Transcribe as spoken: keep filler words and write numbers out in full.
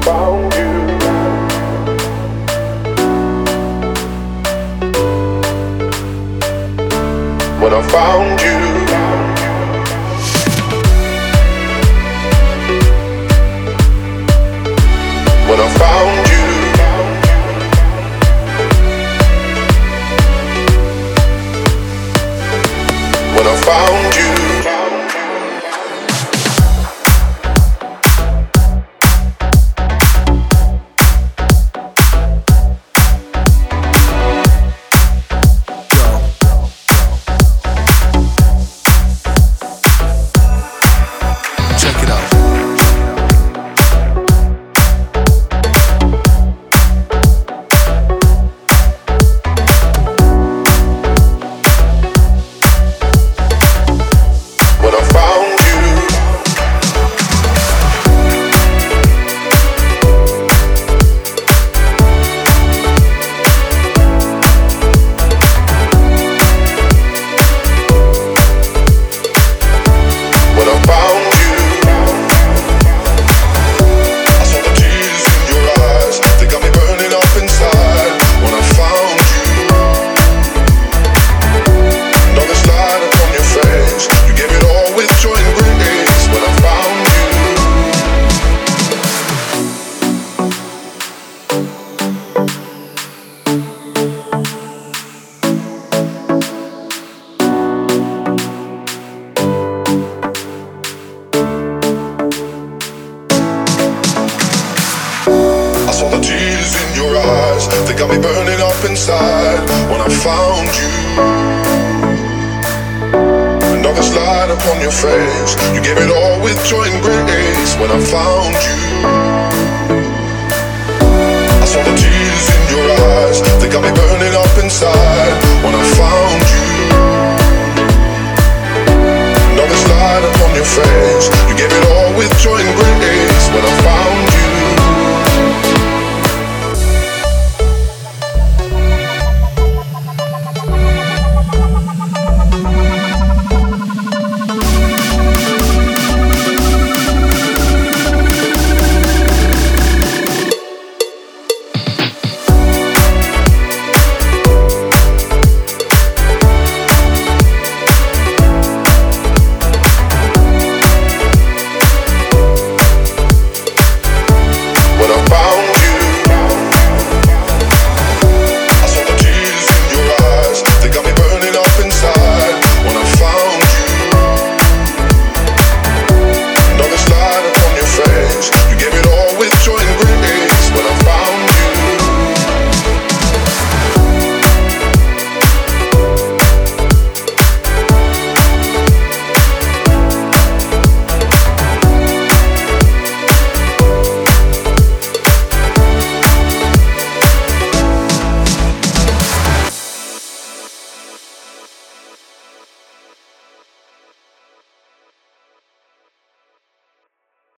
found you. When I found you. When I found you. When I found you. They got me burning up inside when I found you. Another slide upon your face. You gave it all with joy and grace when I found you. I saw the tears in your eyes. They got me burning up inside